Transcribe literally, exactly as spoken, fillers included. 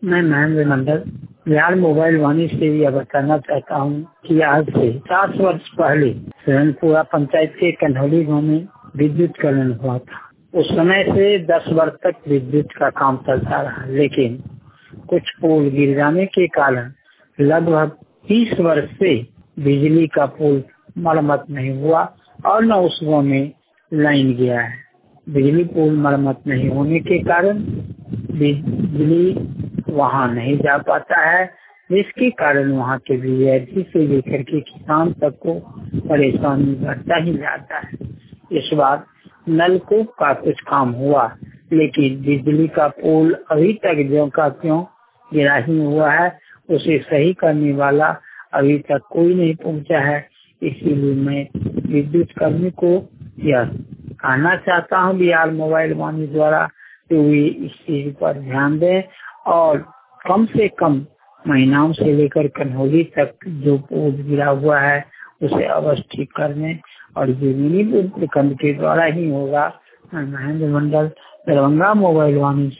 मैं महेंद्र मंडल बिहार मोबाइल वाणी से यह बताना चाहता हूँ कि आज से सात वर्ष पहले स्वयंपुरा पंचायत के कन्हौली गाँव में विद्युतीकरण हुआ था। उस समय से दस वर्ष तक विद्युत का काम चलता रहा, लेकिन कुछ पोल गिर जाने के कारण लगभग तीस वर्ष से बिजली का पोल मरम्मत नहीं हुआ और न उस गाँव में लाइन गया है। बिजली पोल मरम्मत नहीं होने के कारण बिजली वहाँ नहीं जा पाता है, जिसके कारण वहाँ के विद्यार्थी से लेकर के किसान तक को परेशानी बढ़ता ही जाता है। इस बार नलकूप का कुछ काम हुआ, लेकिन बिजली का पोल अभी तक ज्यों का त्यों गिरा ही हुआ है। उसे सही करने वाला अभी तक कोई नहीं पहुँचा है। इसीलिए मैं विद्युत कर्मी को यह कहना चाहता हूँ बिहार मोबाइल वाणी द्वारा कि वे इस चीज पर ध्यान दें और कम से कम महिनाओं से लेकर कन्हौली तक जो पोल गिरा हुआ है उसे अवश्य ठीक करने और जमीनी प्रखंड के द्वारा ही होगा। महेंद्र मंडल दरभंगा मोबाइल वाणी।